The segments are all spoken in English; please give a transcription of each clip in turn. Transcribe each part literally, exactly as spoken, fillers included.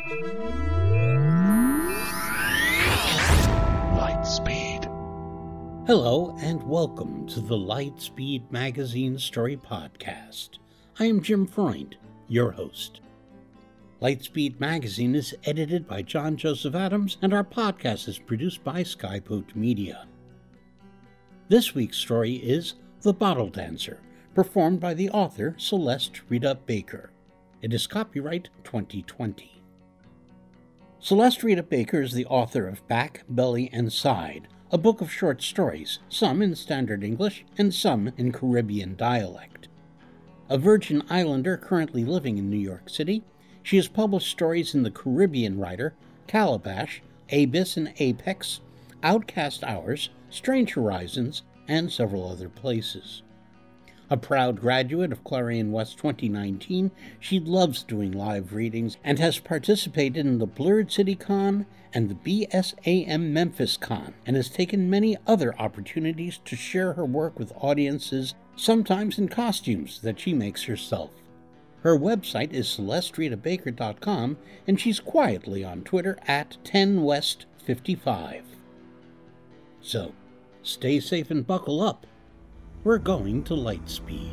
Lightspeed. Hello and welcome to the Lightspeed Magazine Story Podcast. I am Jim Freund, your host. Lightspeed Magazine is edited by John Joseph Adams, and our podcast is produced by Skypote Media. This week's story is The Bottle Dancer, performed by the author Celeste Rita Baker. It is copyright twenty twenty. Celeste Rita Baker is the author of Back, Belly, and Side, a book of short stories, some in Standard English and some in Caribbean dialect. A Virgin Islander currently living in New York City, she has published stories in The Caribbean Writer, Calabash, Abyss and Apex, Outcast Hours, Strange Horizons, and several other places. A proud graduate of Clarion West twenty nineteen, she loves doing live readings and has participated in the Blurred City Con and the B S A M Memphis Con, and has taken many other opportunities to share her work with audiences, sometimes in costumes that she makes herself. Her website is celeste rita baker dot com, and she's quietly on Twitter at ten west fifty-five. So, stay safe and buckle up. We're going to Lightspeed.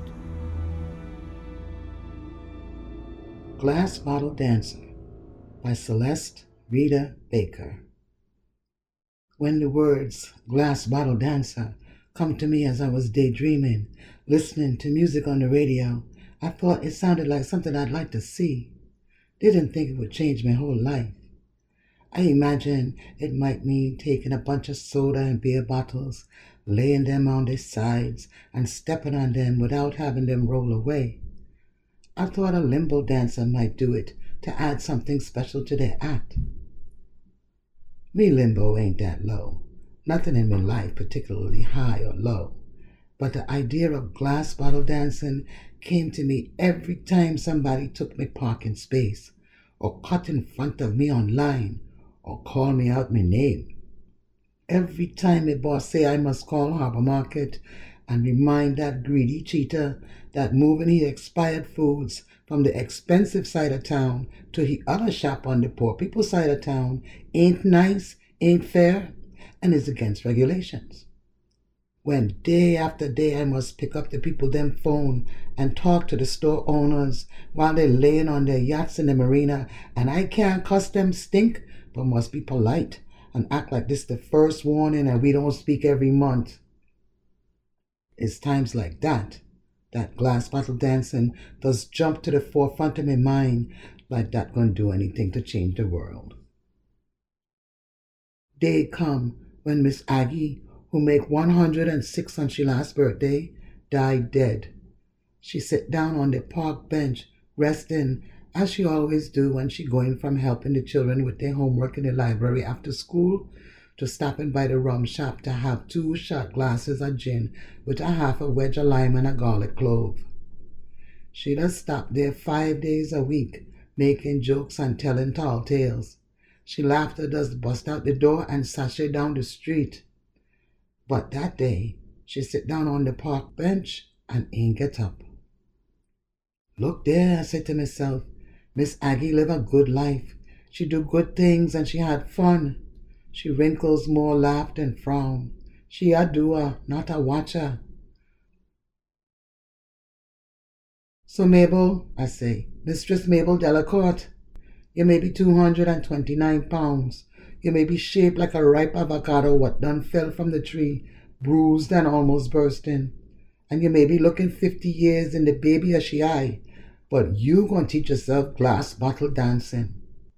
Glass Bottle Dancer by Celeste Rita Baker. When the words Glass Bottle Dancer come to me as I was daydreaming, listening to music on the radio, I thought it sounded like something I'd like to see. Didn't think it would change my whole life. I imagined it might mean taking a bunch of soda and beer bottles, laying them on their sides, and stepping on them without having them roll away. I thought a limbo dancer might do it to add something special to their act. Me limbo ain't that low. Nothing in my life particularly high or low. But the idea of glass bottle dancing came to me every time somebody took my parking space, or cut in front of me online, or called me out my name. Every time my boss say I must call Harbor Market and remind that greedy cheater that moving his expired foods from the expensive side of town to the other shop on the poor people side of town ain't nice, ain't fair, and is against regulations. When day after day I must pick up the people them phone and talk to the store owners while they're laying on their yachts in the marina, and I can't cuss them stink, but must be polite and act like this the first warning and we don't speak every month. It's times like that that glass bottle dancing does jump to the forefront of my mind, like that gonna do anything to change the world. Day come when Miss Aggie, who make one hundred six on she last birthday, died dead. She sit down on the park bench, resting, as she always do when she going from helping the children with their homework in the library after school to stopping by the rum shop to have two shot glasses of gin with a half a wedge of lime and a garlic clove. She does stop there five days a week, making jokes and telling tall tales. She laughter does bust out the door and sashay down the street. But that day, she sit down on the park bench and ain't get up. Look there, I said to myself, Miss Aggie live a good life. She do good things and she had fun. She wrinkles more laugh than frown. She a doer, not a watcher. So Mabel, I say, Mistress Mabel Delacourt, you may be two hundred twenty-nine pounds. You may be shaped like a ripe avocado what done fell from the tree, bruised and almost bursting. And you may be looking fifty years in the baby as she eye, but you gonna teach yourself glass bottle dancing.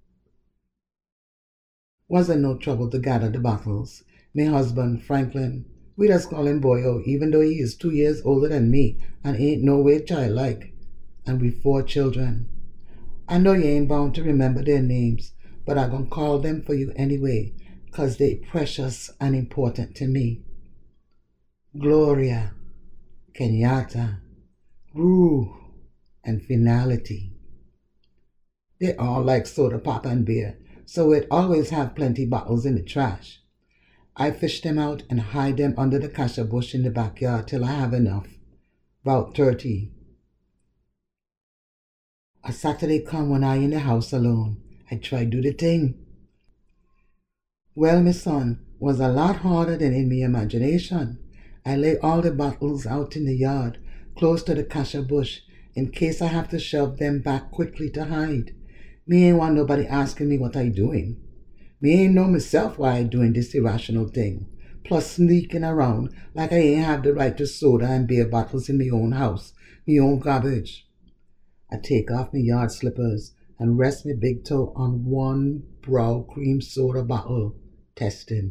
Wasn't no trouble to gather the bottles. My husband, Franklin, we just call him Boyo, even though he is two years older than me and ain't no way childlike. And we four children. I know you ain't bound to remember their names, but I'm gonna call them for you anyway, 'cause they precious and important to me. Gloria, Kenyatta, Rue, and Finality. They all like soda pop and beer, so we'd always have plenty bottles in the trash. I fish them out and hide them under the cassia bush in the backyard till I have enough. About thirty. A Saturday come when I in the house alone, I try do the thing. Well, my son, was a lot harder than in me imagination. I lay all the bottles out in the yard, close to the cassia bush, in case I have to shove them back quickly to hide. Me ain't want nobody asking me what I doing. Me ain't know myself why I doing this irrational thing, plus sneaking around like I ain't have the right to soda and beer bottles in me own house, me own garbage. I take off me yard slippers and rest me big toe on one brow cream soda bottle, testing.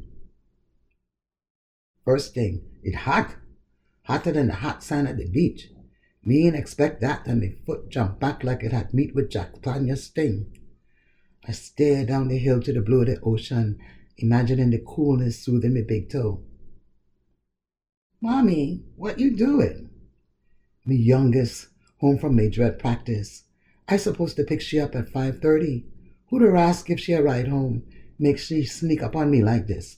First thing, it hot, hotter than the hot sand at the beach. Me ain't expect that, and my foot jumped back like it had meat with Jack Tanya's sting. I stare down the hill to the blue of the ocean, imagining the coolness soothing my big toe. Mommy, what you doing? Me youngest, home from major at practice. I supposed to pick she up at five thirty. Who'd her ask if she a ride home? Make she sneak up on me like this.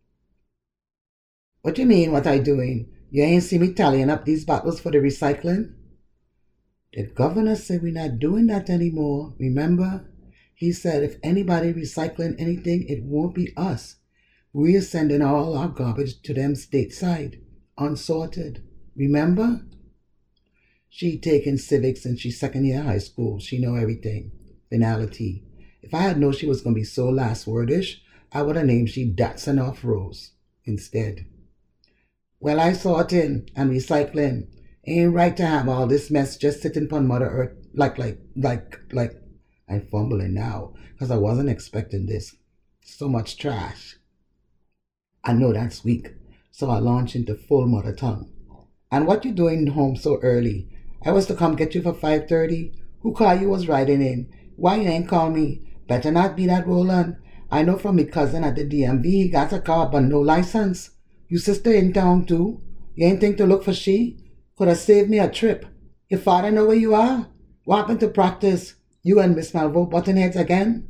What you mean, what I doing? You ain't see me tallying up these bottles for the recycling? The governor said we're not doing that anymore, remember? He said if anybody recycling anything, it won't be us. We're sending all our garbage to them stateside, unsorted. Remember? She taken civics and she's second year high school. She know everything. Finality. If I had known she was going to be so last wordish, I would have named she Datsun off Rose instead. Well, I sorting and recycling. Ain't right to have all this mess just sitting upon Mother Earth like, like, like, like. I'm fumbling now because I wasn't expecting this. So much trash. I know that's weak, so I launch into full mother tongue. And what you doing home so early? I was to come get you for five thirty. Who car you was riding in? Why you ain't call me? Better not be that Roland. I know from me cousin at the D M V he got a car but no license. You sister in town too? You ain't think to look for she? Could have saved me a trip. Your father know where you are? What happened to practice? You and Miss Malvo button heads again?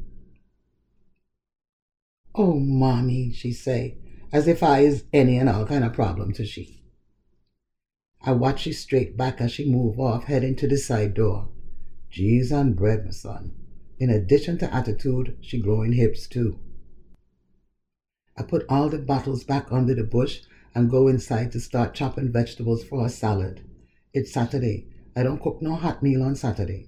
Oh, mommy, she say, as if I is any and all kind of problem to she. I watch she straight back as she move off, heading to the side door. Cheese and bread, my son. In addition to attitude, she growing hips too. I put all the bottles back under the bush and go inside to start chopping vegetables for a salad. It's Saturday. I don't cook no hot meal on Saturday.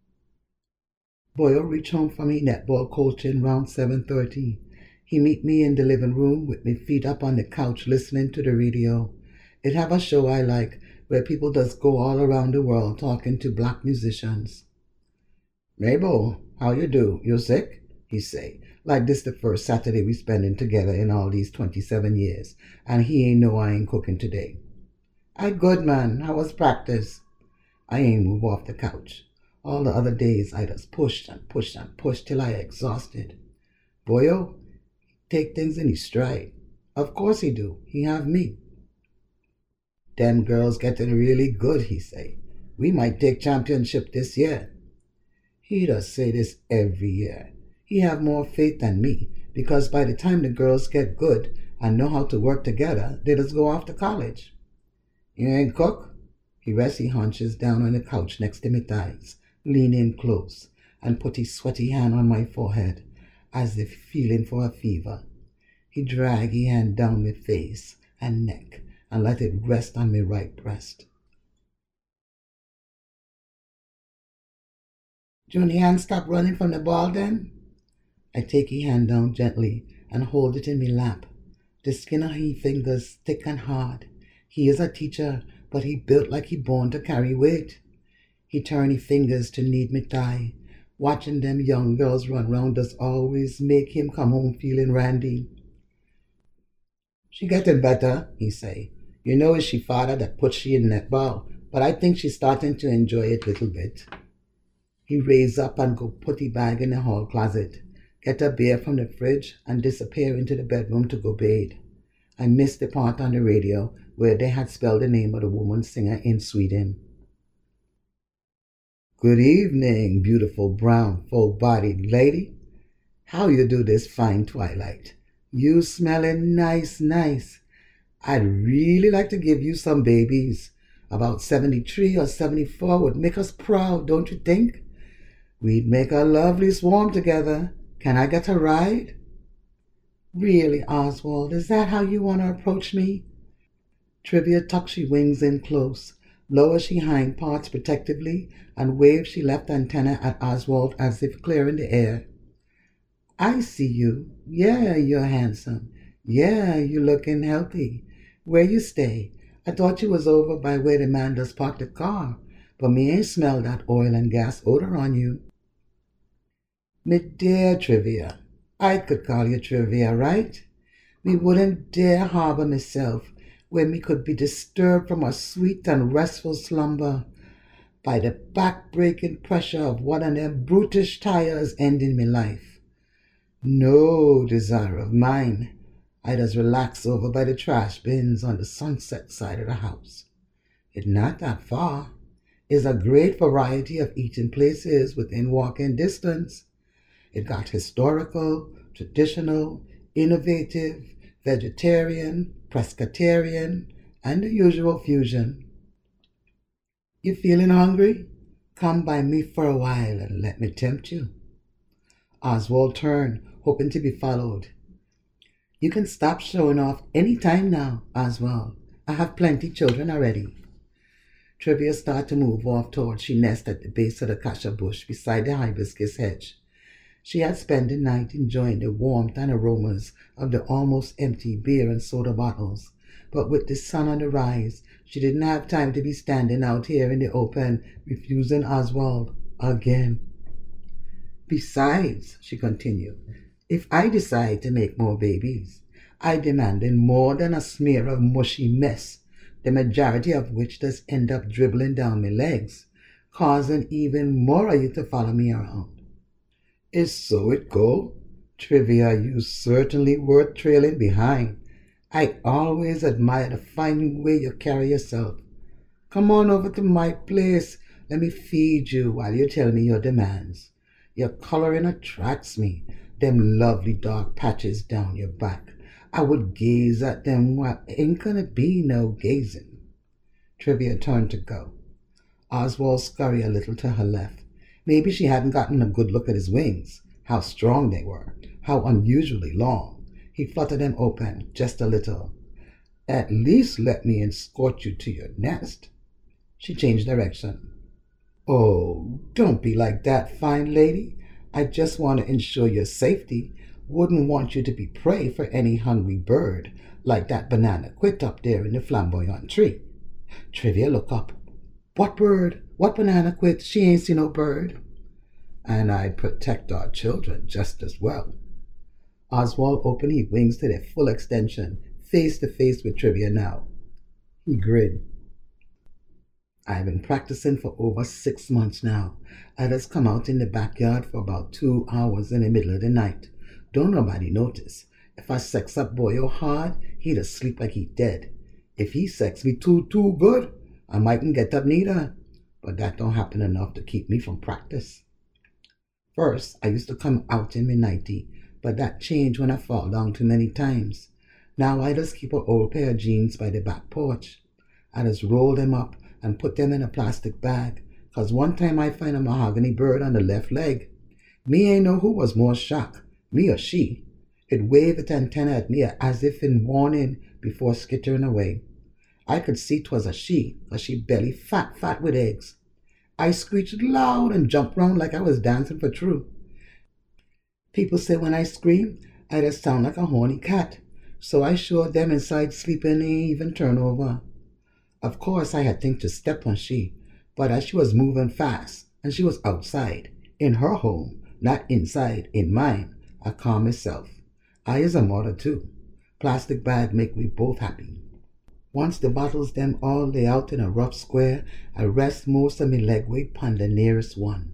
Boyo reach home from me netball coaching round seven thirty. He meet me in the living room with me feet up on the couch listening to the radio. It have a show I like where people just go all around the world talking to black musicians. Mabel, how you do? You sick? He say. Like this the first Saturday we spending together in all these twenty-seven years, and he ain't know I ain't cooking today. I good, man. How was practice? I ain't move off the couch. All the other days I just pushed and pushed and pushed till I exhausted. Boyo, take things in his stride. Of course he do. He have me. Them girls getting really good, he say. We might take championship this year. He does say this every year. He have more faith than me, because by the time the girls get good and know how to work together, they just go off to college. You ain't cook? He rests his hunches down on the couch next to me thighs, lean in close, and put his sweaty hand on my forehead, as if feeling for a fever. He drag his hand down my face and neck, and let it rest on my right breast. Junior, stop running from the ball then? I take his hand down gently and hold it in my lap. The skin of his fingers thick and hard. He is a teacher, but he built like he born to carry weight. He turn his fingers to knead me thigh. Watching them young girls run round does always make him come home feeling randy. She getting better, he say. You know it's she father that put she in netball, but I think she's starting to enjoy it little bit. He raise up and go put the bag in the hall closet, get a beer from the fridge, and disappear into the bedroom to go bathe. I missed the part on the radio where they had spelled the name of the woman singer in Sweden. Good evening, beautiful brown, full-bodied lady. How you do this fine twilight? You smelling nice, nice. I'd really like to give you some babies. About seventy-three or seventy-four would make us proud, don't you think? We'd make a lovely swarm together. Can I get a ride? Really, Oswald, is that how you want to approach me? Trivia tucked she wings in close, lowered she hind parts protectively, and waved she left antenna at Oswald as if clearing the air. I see you. Yeah, you're handsome. Yeah, you looking healthy. Where you stay? I thought you was over by where the man does park the car, but me ain't smell that oil and gas odor on you. Me dear Trivia, I could call you Trivia, right? Me wouldn't dare harbor myself where me could be disturbed from a sweet and restful slumber by the back-breaking pressure of one of them brutish tires ending me life. No desire of mine. I just relax over by the trash bins on the sunset side of the house. It's not that far. It's a great variety of eating places within walking distance. It got historical, traditional, innovative, vegetarian, pescatarian, and the usual fusion. You feeling hungry? Come by me for a while and let me tempt you. Oswald turned, hoping to be followed. You can stop showing off any time now, Oswald. I have plenty children already. Trivia started to move off towards she nest at the base of the cassia bush beside the hibiscus hedge. She had spent the night enjoying the warmth and aromas of the almost empty beer and soda bottles, but with the sun on the rise, she didn't have time to be standing out here in the open, refusing Oswald again. Besides, she continued, if I decide to make more babies, I demanded more than a smear of mushy mess, the majority of which does end up dribbling down my legs, causing even more of you to follow me around. Is so it go? Trivia, you certainly worth trailing behind. I always admire the fine way you carry yourself. Come on over to my place. Let me feed you while you tell me your demands. Your coloring attracts me. Them lovely dark patches down your back. I would gaze at them while ain't gonna be no gazing. Trivia turned to go. Oswald scurried a little to her left. Maybe she hadn't gotten a good look at his wings, how strong they were, how unusually long. He fluttered them open just a little. At least let me escort you to your nest. She changed direction. Oh, don't be like that, fine lady. I just want to ensure your safety. Wouldn't want you to be prey for any hungry bird, like that banana quit up there in the flamboyant tree. Trivia, look up. What bird? What banana quit? She ain't seen no bird. And I'd protect our children just as well. Oswald opened his wings to their full extension, face to face with Trivia now. He grinned. I've been practicing for over six months now. I just come out in the backyard for about two hours in the middle of the night. Don't nobody notice. If I sex up Boyo hard, he'd asleep like he dead. If he sex me too, too good, I mightn't get up neither. But that don't happen enough to keep me from practice. First, I used to come out in my nightie, but that changed when I fall down too many times. Now I just keep an old pair of jeans by the back porch. I just roll them up and put them in a plastic bag, cause one time I find a mahogany bird on the left leg. Me ain't know who was more shocked, me or she. It waved its antenna at me as if in warning before skittering away. I could see 'twas a she, cause she belly fat, fat with eggs. I screeched loud and jumped round like I was dancing for true. People say when I scream, I just sound like a horny cat, so I showed them inside sleeping ain't even turn over. Of course, I had think to step on she, but as she was moving fast, and she was outside, in her home, not inside, in mine, I calm myself. I is a mother too. Plastic bag make we both happy. Once the bottles them all lay out in a rough square, I rest most of me leg weight pon the nearest one.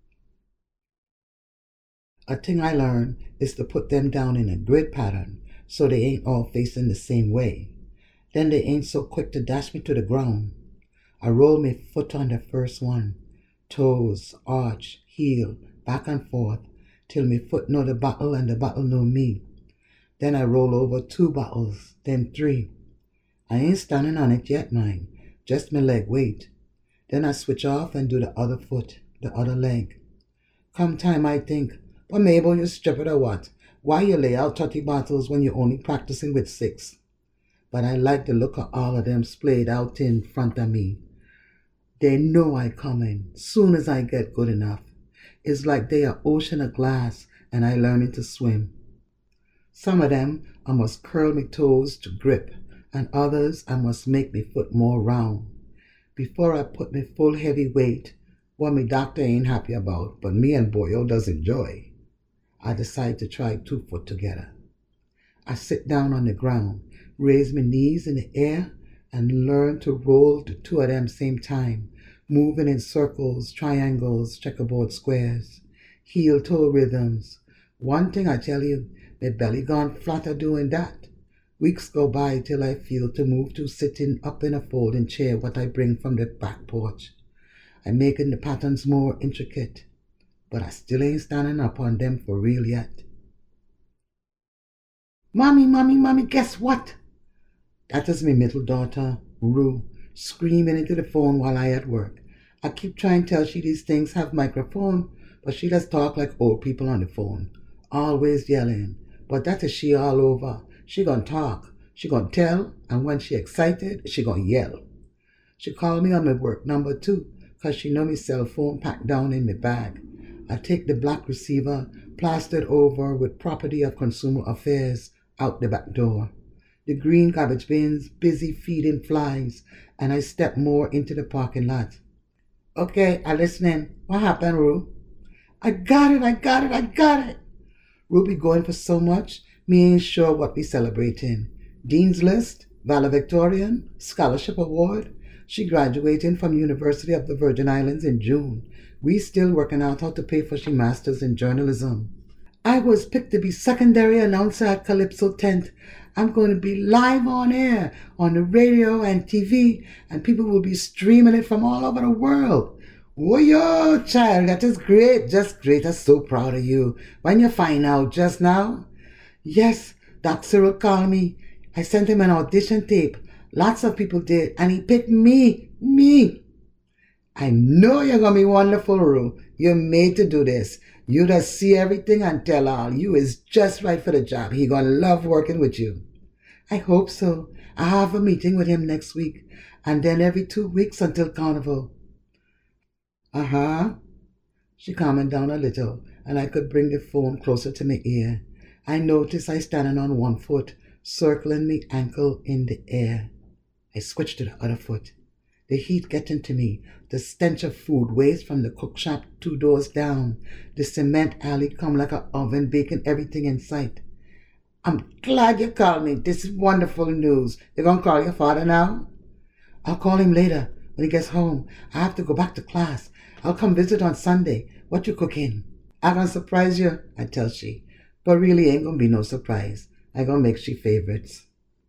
A thing I learned is to put them down in a grid pattern so they ain't all facing the same way. Then they ain't so quick to dash me to the ground. I roll my foot on the first one, toes, arch, heel, back and forth, till me foot know the bottle and the bottle know me. Then I roll over two bottles, then three. I ain't standing on it yet, mind, just my leg weight. Then I switch off and do the other foot, the other leg. Come time I think, but Mabel, you stupid or what? Why you lay out thirty bottles when you're only practicing with six? But I like the look of all of them splayed out in front of me. They know I coming soon as I get good enough. It's like they are ocean of glass and I learning to swim. Some of them I must curl me toes to grip, and others I must make me foot more round. Before I put me full heavy weight, what me doctor ain't happy about, but me and Boyo does enjoy, I decide to try two foot together. I sit down on the ground, raise my knees in the air, and learn to roll the two of them same time, moving in circles, triangles, checkerboard squares, heel-toe rhythms. One thing I tell you, my belly gone flatter doing that. Weeks go by till I feel to move to sitting up in a folding chair what I bring from the back porch. I'm making the patterns more intricate, but I still ain't standing up on them for real yet. Mommy, mommy, mommy, guess what? That is my middle daughter, Rue, screaming into the phone while I at work. I keep trying to tell she these things have microphone, but she does talk like old people on the phone, always yelling. But that is she all over. She gonna talk, she gonna tell, and when she excited, she gonna yell. She called me on my work number too, cause she know me cell phone packed down in my bag. I take the black receiver, plastered over with property of Consumer Affairs, out the back door. The green garbage bins busy feeding flies, and I step more into the parking lot. Okay, I listening. What happened, Rue? I got it, I got it, I got it. Ruby going for so much, me ain't sure what we celebrating. Dean's List, valedictorian, scholarship award. She graduating from University of the Virgin Islands in June. We still working out how to pay for she masters in journalism. I was picked to be secondary announcer at Calypso Tent. I'm going to be live on air, on the radio and T V, and people will be streaming it from all over the world. Whoa, child, that is great, just great. I'm so proud of you. When you find out just now? Yes, Doc Cyril called me. I sent him an audition tape. Lots of people did, and he picked me, me. I know you're going to be wonderful, Rue. You're made to do this. You just see everything and tell all. You is just right for the job. He going to love working with you. I hope so. I have a meeting with him next week, and then every two weeks until Carnival. Uh-huh. She calmed down a little, and I could bring the phone closer to my ear. I noticed I standing on one foot, circling me ankle in the air. I switched to the other foot. The heat getting to me, the stench of food waste from the cook shop two doors down, the cement alley come like an oven baking everything in sight. I'm glad you called me. This is wonderful news. You're going to call your father now? I'll call him later when he gets home. I have to go back to class. I'll come visit on Sunday. What you cooking? I'm going to surprise you, I tell she. But really ain't going to be no surprise. I going to make she favorites.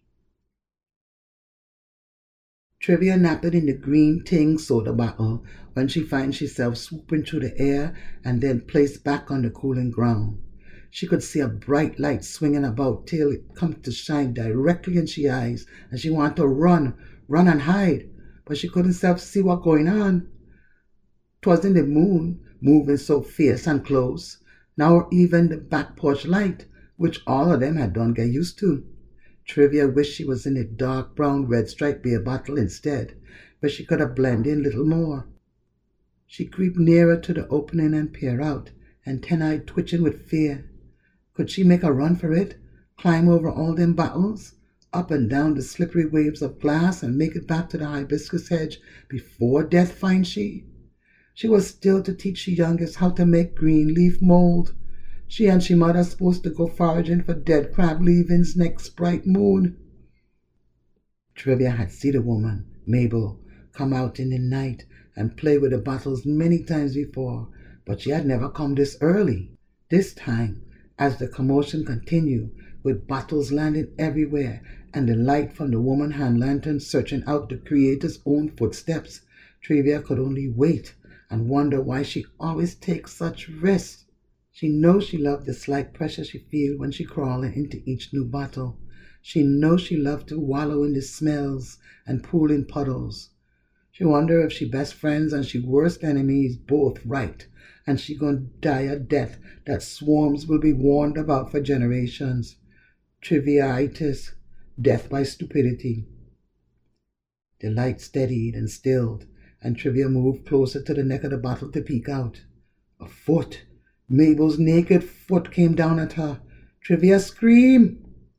Trivia napped in the green ting soda bottle when she finds herself swooping through the air and then placed back on the cooling ground. She could see a bright light swinging about till it come to shine directly in she eyes, and she wanted to run, run and hide, but she couldn't self see what going on. 'Twasn't the moon moving so fierce and close, nor even the back porch light, which all of them had done get used to. Trivia wished she was in a dark brown red striped beer bottle instead, but she could have blended in little more. She creeped nearer to the opening and peered out, antennae twitching with fear. Could she make a run for it, climb over all them bottles, up and down the slippery waves of glass, and make it back to the hibiscus hedge before death find she? She was still to teach she youngest how to make green leaf mold. She and she mother supposed to go foraging for dead crab leavings next bright moon. Trivia had seen the woman, Mabel, come out in the night and play with the bottles many times before, but she had never come this early. This time, as the commotion continued, with bottles landing everywhere and the light from the woman hand lantern searching out the Creator's own footsteps, Trivia could only wait and wonder why she always takes such risks. She knows she loved the slight pressure she feel when she crawling into each new bottle. She knows she loved to wallow in the smells and pool in puddles. She wonder if she best friends and she worst enemies both right, and she gonna die a death that swarms will be warned about for generations. Triviaitis, death by stupidity. The light steadied and stilled, and Trivia moved closer to the neck of the bottle to peek out. A foot, Mabel's naked foot, came down at her. Trivia screamed.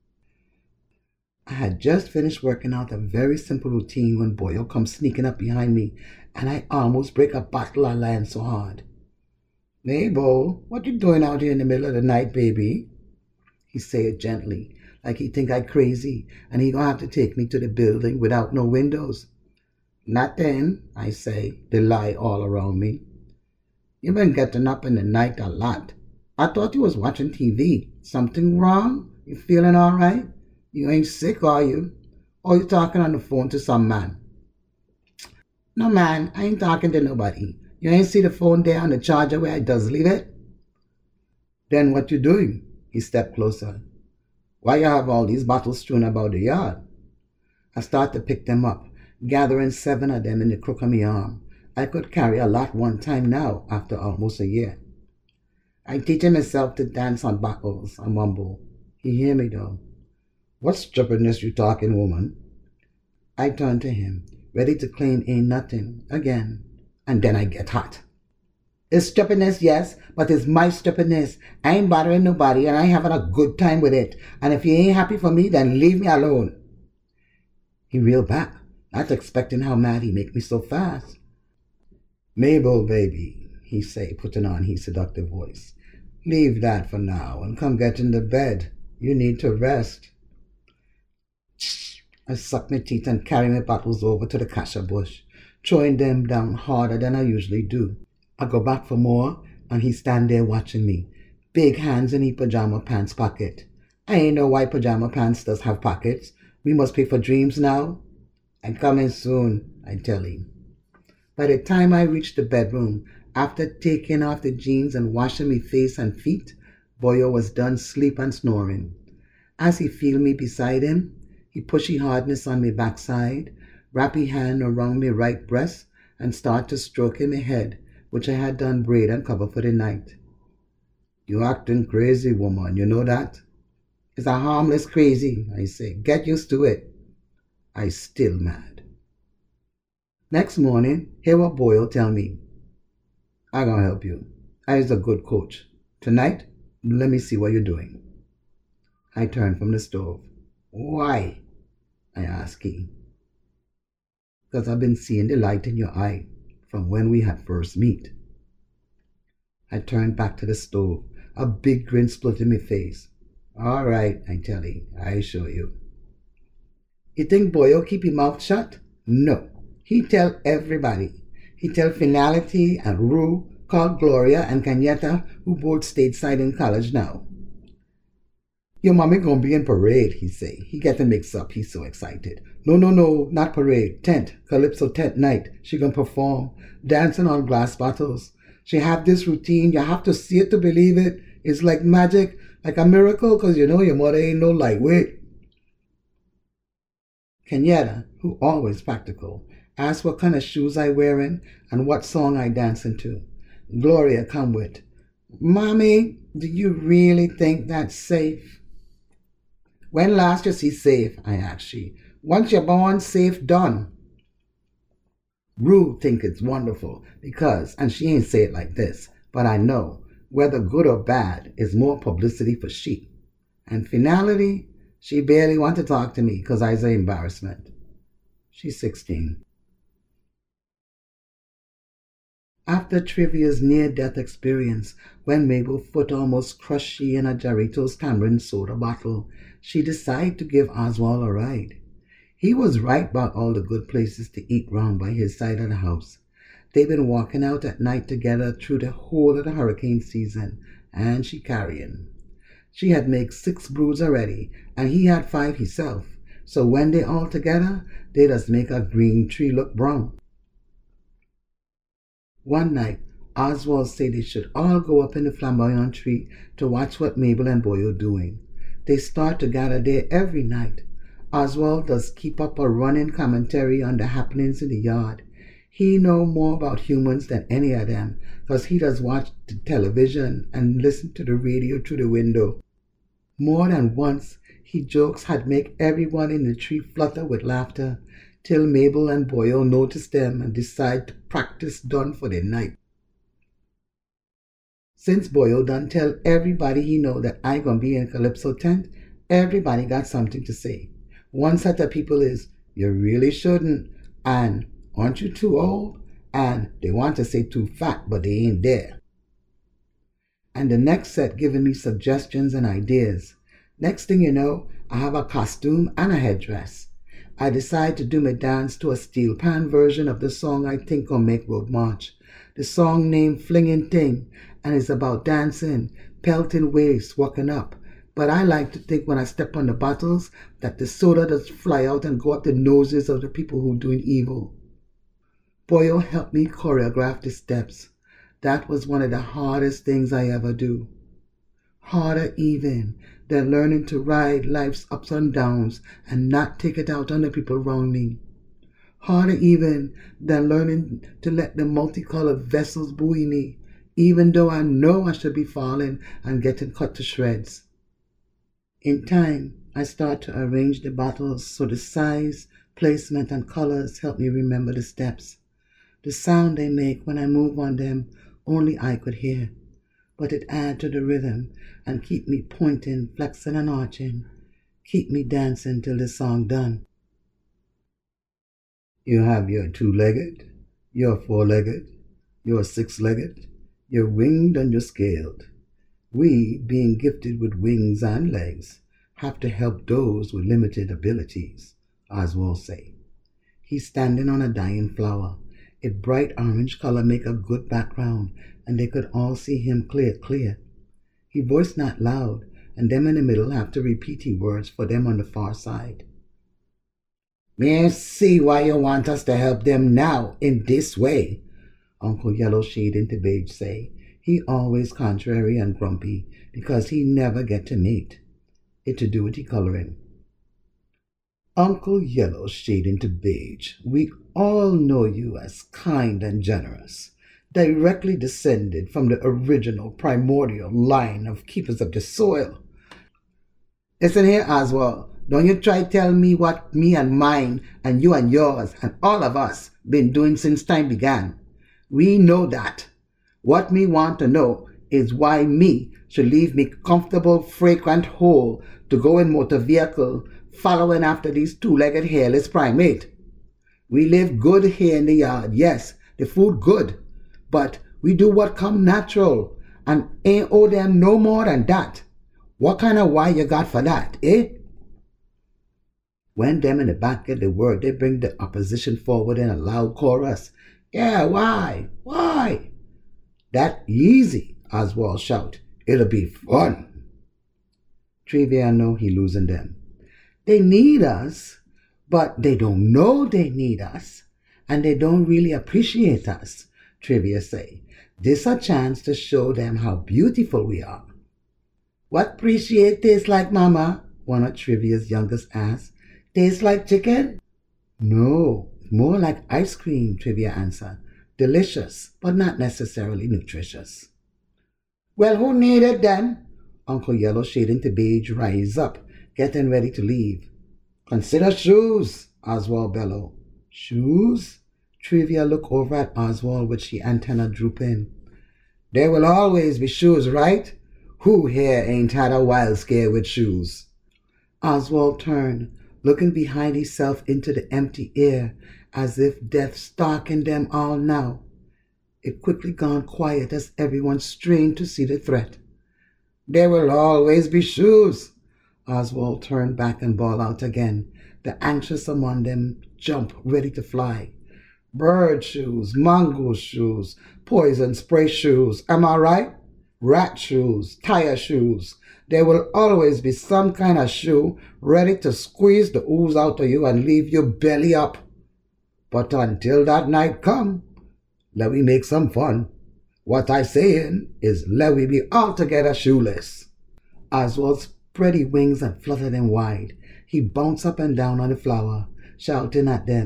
I had just finished working out a very simple routine when Boyle comes sneaking up behind me, and I almost break a bottle I land so hard. "Mabel, what you doing out here in the middle of the night, baby?" He say it gently, like he think I crazy, and he gonna have to take me to the building without no windows. "Nothing," I say, the lie all around me. "You been getting up in the night a lot. I thought you was watching T V. Something wrong? You feeling all right? You ain't sick, are you? Or you talking on the phone to some man?" "No, man, I ain't talking to nobody. You ain't see the phone there on the charger where I does leave it?" "Then what you doing?" He stepped closer. "Why you have all these bottles strewn about the yard?" I start to pick them up, gathering seven of them in the crook of my arm. I could carry a lot one time now, after almost a year. "I teaching myself to dance on bottles," I mumble. He hear me though. "What stupidness you talking, woman?" I turn to him, ready to claim ain't nothing again, and then I get hot. "It's stupidness, yes, but it's my stupidness. I ain't bothering nobody, and I ain't having a good time with it. And if you ain't happy for me, then leave me alone." He reeled back, not expecting how mad he make me so fast. "Mabel, baby," he say, putting on his seductive voice, "leave that for now and come get in the bed. You need to rest." I suck my teeth and carry my bottles over to the cassia bush, throwing them down harder than I usually do. I go back for more, and he stand there watching me, big hands in his pajama pants pocket. I ain't know why pajama pants does have pockets. We must pay for dreams now. "I'm coming soon," I tell him. By the time I reach the bedroom, after taking off the jeans and washing my face and feet, Boyo was done sleep and snoring. As he feel me beside him, he pushy hardness on me backside, wrap his hand around me right breast, and start to stroke in my head, which I had done braid and cover for the night. "You acting crazy, woman, you know that?" "It's a harmless crazy," I say. "Get used to it." I still mad. Next morning, hear what Boyle tell me. "I gonna help you. I is a good coach. Tonight, let me see what you're doing." I turn from the stove. "Why?" I ask he. "Because I've been seeing the light in your eye from when we had first meet." I turn back to the stove, a big grin split in my face. "All right," I tell him, "I show you." You think Boyo keep his mouth shut? No. He tell everybody. He tell Finality and Rue, called Gloria and Canyetta, who both stateside in college now. "Your mommy gonna be in parade," he say. He getting mixed up. He's so excited. "No, no, no, not parade. Tent. Calypso tent night. She gonna perform. Dancing on glass bottles. She have this routine. You have to see it to believe it. It's like magic, like a miracle, because you know your mother ain't no lightweight." Canyetta, who always practical, asked what kind of shoes I wearing and what song I dancing to. Gloria come with, "Mommy, do you really think that's safe?" "When last you see safe?" I ask she. "Once you're born, safe done." Rue think it's wonderful because, and she ain't say it like this, but I know, whether good or bad is more publicity for she. And Finality, she barely want to talk to me because I's an embarrassment. She's sixteen. After Trivia's near-death experience, when Mabel's foot almost crushed she in a Jarritos tamarind soda bottle, she decided to give Oswald a ride. He was right about all the good places to eat round by his side of the house. They'd been walking out at night together through the whole of the hurricane season, and she carrying. She had made six broods already, and he had five himself, so when they all together, they just make a green tree look brown. One night, Oswald said they should all go up in the flamboyant tree to watch what Mabel and Boyo doing. They start to gather there every night. Oswald does keep up a running commentary on the happenings in the yard. He know more about humans than any of them, because he does watch the television and listen to the radio through the window. More than once, he jokes had make everyone in the tree flutter with laughter, till Mabel and Boyle notice them and decide to practice done for the night. Since Boyle done tell everybody he know that I gonna be in Calypso tent, everybody got something to say. One set of people is, you really shouldn't, and aren't you too old? And they want to say too fat, but they ain't there. And the next set giving me suggestions and ideas. Next thing you know, I have a costume and a headdress. I decide to do my dance to a steel pan version of the song I think will make Road March. The song named Flingin' Ting, and is about dancing, pelting waves, walking up. But I like to think when I step on the bottles that the soda does fly out and go up the noses of the people who doing evil. Boyle helped me choreograph the steps. That was one of the hardest things I ever do. Harder even than learning to ride life's ups and downs and not take it out on the people around me. Harder even than learning to let the multicolored vessels buoy me, even though I know I should be falling and getting cut to shreds. In time, I start to arrange the bottles so the size, placement, and colors help me remember the steps. The sound they make when I move on them only I could hear, but it adds to the rhythm and keep me pointing, flexing, and arching, keep me dancing till the song done. You have your two-legged, your four-legged, your six-legged, your winged and your scaled. We, being gifted with wings and legs, have to help those with limited abilities, Oswald say. He's standing on a dying flower. Its bright orange color make a good background, and they could all see him clear, clear. He voiced not loud, and them in the middle have to repeat his words for them on the far side. Me see why you want us to help them now in this way, Uncle Yellow Shade into Beige say. He always contrary and grumpy, because he never get to mate. It to do with the coloring. Uncle Yellow Shade into Beige, we all know you as kind and generous, directly descended from the original primordial line of keepers of the soil. Listen here, Oswald, don't you try tell me what me and mine and you and yours and all of us been doing since time began. We know that. What me want to know is why me should leave me comfortable, fragrant hole to go in motor vehicle following after these two-legged hairless primate. We live good here in the yard, yes, the food good, but we do what come natural and ain't owe them no more than that. What kind of why you got for that, eh? When them in the back get the word, they bring the opposition forward in a loud chorus. Yeah, why? Why? That easy, Oswald shout. It'll be fun. Trivia know he losing them. They need us, but they don't know they need us, and they don't really appreciate us, Trivia say. This a chance to show them how beautiful we are. What appreciate tastes like, Mama? One of Trivia's youngest asked. Tastes like chicken? No, more like ice cream, Trivia answered. Delicious, but not necessarily nutritious. Well, who need it then? Uncle Yellow Shade into Beige rise up, getting ready to leave. Consider shoes, Oswald bellow. Shoes? Trivia look over at Oswald with she antenna drooping. There will always be shoes, right? Who here ain't had a wild scare with shoes? Oswald turned, looking behind himself into the empty air, as if death stalking them all now. It quickly gone quiet as everyone strained to see the threat. There will always be shoes. Oswald turned back and bawled out again. The anxious among them jump, ready to fly. Bird shoes, mongoose shoes, poison spray shoes, am I right? Rat shoes, tire shoes. There will always be some kind of shoe ready to squeeze the ooze out of you and leave you belly up. But until that night come, let we make some fun. What I saying is let we be altogether shoeless. Oswald spread his wings and fluttered them wide. He bounced up and down on the flower, shouting at them,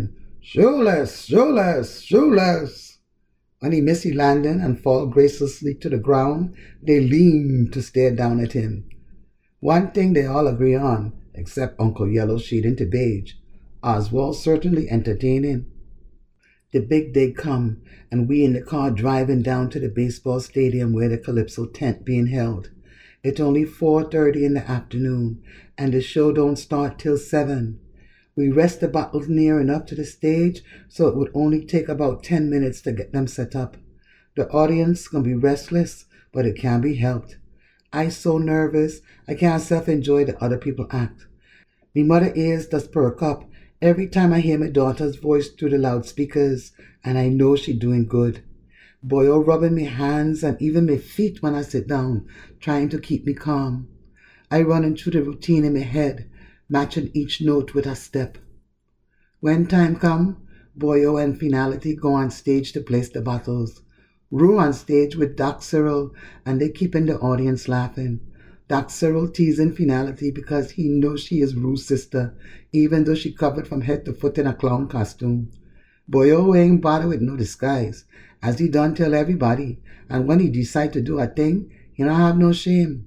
Shoeless, shoeless, shoeless. When he missed his landing and fall gracelessly to the ground, they leaned to stare down at him. One thing they all agree on, except Uncle Yellow shading to beige, Oswald certainly entertaining. The big day come, and we in the car driving down to the baseball stadium where the Calypso tent being held. It's only four thirty in the afternoon, and the show don't start till seven. We rest the bottles near enough to the stage, so it would only take about ten minutes to get them set up. The audience gonna be restless, but it can't be helped. I so nervous, I can't self-enjoy the other people act. Me mother ears does perk up every time I hear my daughter's voice through the loudspeakers, and I know she doing good. Boyo rubbing me hands and even my feet when I sit down, trying to keep me calm. I running through the routine in my head, matching each note with a step. When time come, Boyo and Finality go on stage to place the bottles. Rue on stage with Doc Cyril, and they keeping the audience laughing. Doc Cyril teasing Finality because he knows she is Rue's sister, even though she covered from head to foot in a clown costume. Boyo ain't bother with no disguise, as he done tell everybody, and when he decide to do a thing, he don't have no shame.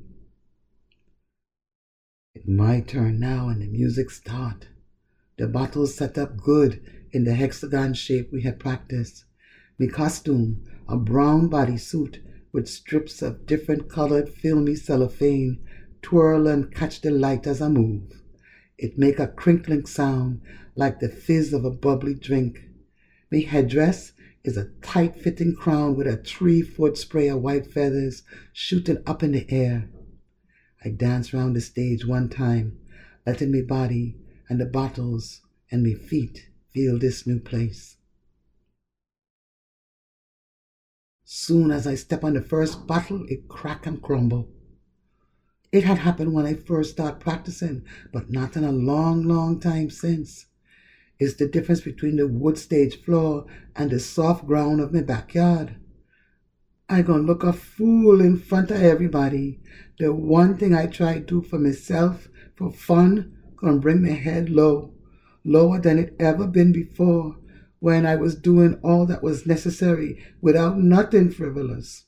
It's my turn now, and the music start. The bottles set up good in the hexagon shape we had practiced. Me costume, a brown bodysuit with strips of different colored filmy cellophane, twirl and catch the light as I move. It make a crinkling sound like the fizz of a bubbly drink. Me headdress is a tight-fitting crown with a three-foot spray of white feathers shooting up in the air. I dance round the stage one time, letting me body and the bottles and me feet feel this new place. Soon as I step on the first bottle, it crack and crumble. It had happened when I first started practicing, but not in a long, long time since. It's the difference between the wood stage floor and the soft ground of my backyard. I gonna look a fool in front of everybody. The one thing I try to do for myself, for fun, gonna bring my head low, lower than it ever been before, when I was doing all that was necessary without nothing frivolous.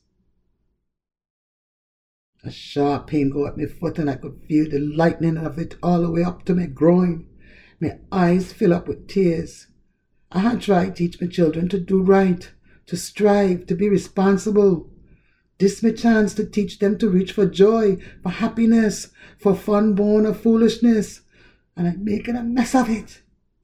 A sharp pain go up my foot, and I could feel the lightning of it all the way up to my groin. My eyes fill up with tears. I had tried to teach my children to do right, to strive, to be responsible. This my chance to teach them to reach for joy, for happiness, for fun born of foolishness, and I'm making a mess of it.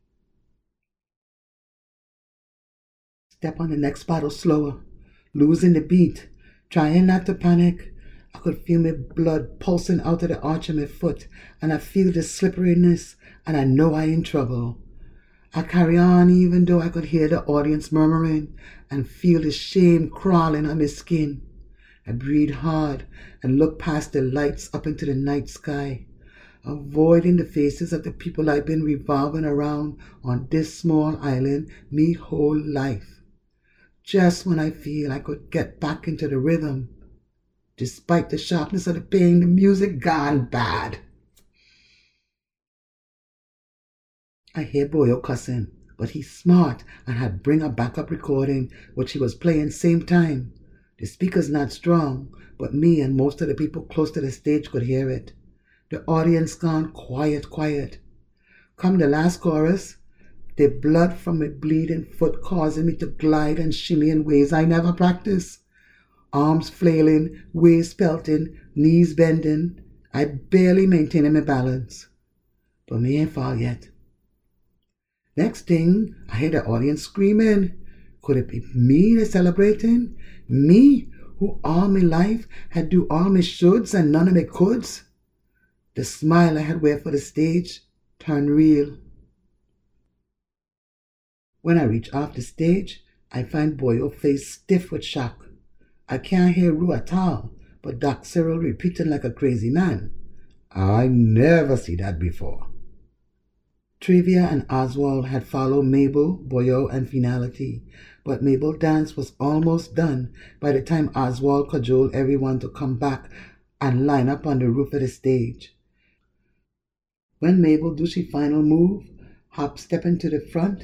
Step on the next bottle slower, losing the beat, trying not to panic. I could feel my blood pulsing out of the arch of my foot, and I feel the slipperiness, and I know I in trouble. I carry on even though I could hear the audience murmuring and feel the shame crawling on my skin. I breathe hard and look past the lights up into the night sky, avoiding the faces of the people I've been revolving around on this small island me whole life. Just when I feel I could get back into the rhythm, despite the sharpness of the pain, the music gone bad. I hear Boyo cussing, but he's smart and had bring a backup recording which he was playing same time. The speaker's not strong, but me and most of the people close to the stage could hear it. The audience gone quiet, quiet. Come the last chorus, the blood from my bleeding foot causing me to glide and shimmy in ways I never practiced. Arms flailing, waist pelting, knees bending. I barely maintaining my balance. But me ain't fall yet. Next thing, I hear the audience screaming. Could it be me they're celebrating? Me, who all my life had do all my shoulds and none of my coulds? The smile I had wear for the stage turned real. When I reach off the stage, I find Boyo face stiff with shock. I can't hear Rue at all, but Doc Cyril repeating like a crazy man. I never see that before. Trivia and Oswald had followed Mabel, Boyo, and Finality, but Mabel's dance was almost done by the time Oswald cajoled everyone to come back and line up on the roof of the stage. When Mabel do she final move, hop stepping to the front,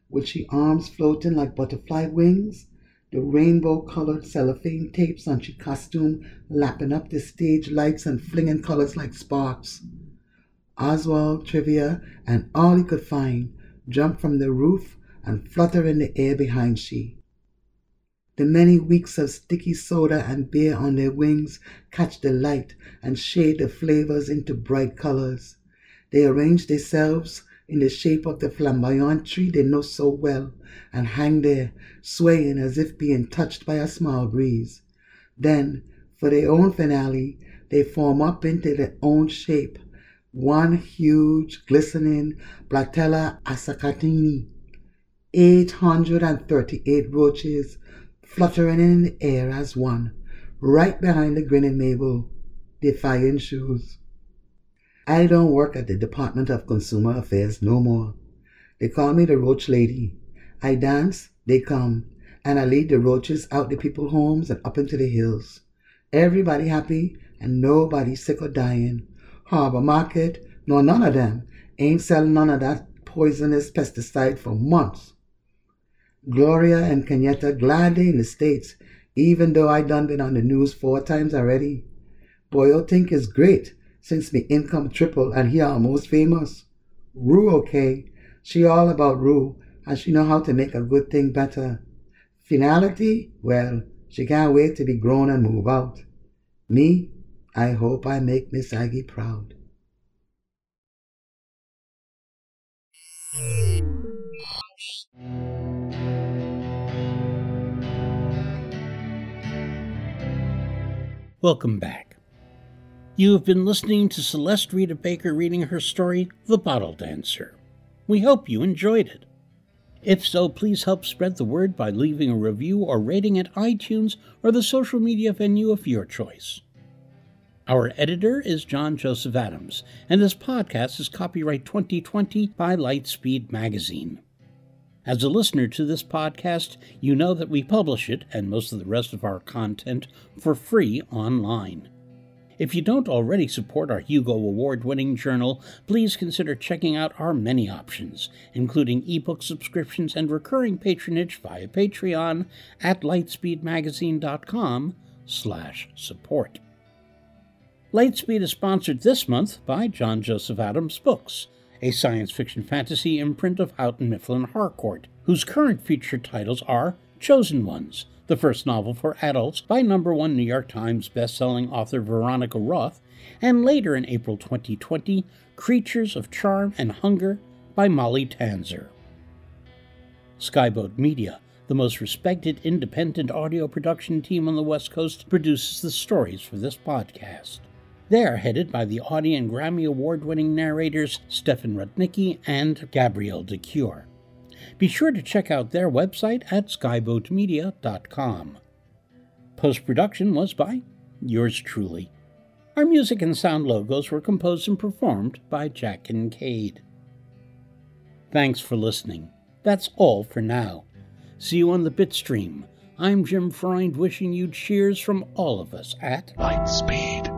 with she arms floating like butterfly wings, the rainbow-colored cellophane tapes on she costume lapping up the stage lights and flinging colors like sparks. Oswald, Trivia, and all he could find jumped from the roof and flutter in the air behind she. The many weeks of sticky soda and beer on their wings catch the light and shade the flavors into bright colors. They arrange themselves in the shape of the flamboyant tree they know so well and hang there, swaying as if being touched by a small breeze. Then, for their own finale, they form up into their own shape, one huge, glistening Platella Asacatini, eight hundred thirty-eight roaches fluttering in the air as one, right behind the grinning Mabel, defying shoes. I don't work at the Department of Consumer Affairs no more. They call me the Roach Lady. I dance, they come, and I lead the roaches out the people's homes and up into the hills. Everybody happy and nobody sick or dying. Harbor Market, no, none of them ain't selling none of that poisonous pesticide for months. Gloria and Kenyatta glad they in the States, even though I done been on the news four times already. Boyo think it's great since me income triple and he almost famous. Rue okay, she all about Rue and she know how to make a good thing better. Finality, well, she can't wait to be grown and move out. Me, I hope I make Miss Aggie proud. Welcome back. You have been listening to Celeste Rita Baker reading her story, The Bottle Dancer. We hope you enjoyed it. If so, please help spread the word by leaving a review or rating at iTunes or the social media venue of your choice. Our editor is John Joseph Adams, and this podcast is copyright twenty twenty by Lightspeed Magazine. As a listener to this podcast, you know that we publish it, and most of the rest of our content, for free online. If you don't already support our Hugo Award-winning journal, please consider checking out our many options, including ebook subscriptions and recurring patronage via Patreon at lightspeedmagazine.com slash support. Lightspeed is sponsored this month by John Joseph Adams Books, a science fiction fantasy imprint of Houghton Mifflin Harcourt, whose current featured titles are Chosen Ones, the first novel for adults by number one New York Times bestselling author Veronica Roth, and later in April twenty twenty, Creatures of Charm and Hunger by Molly Tanzer. Skyboat Media, the most respected independent audio production team on the West Coast, produces the stories for this podcast. They are headed by the Audie and Grammy Award-winning narrators Stefan Rudnicki and Gabrielle de Cure. Be sure to check out their website at skyboat media dot com. Post-production was by yours truly. Our music and sound logos were composed and performed by Jack Kincaid. Thanks for listening. That's all for now. See you on the Bitstream. I'm Jim Freund wishing you cheers from all of us at Lightspeed.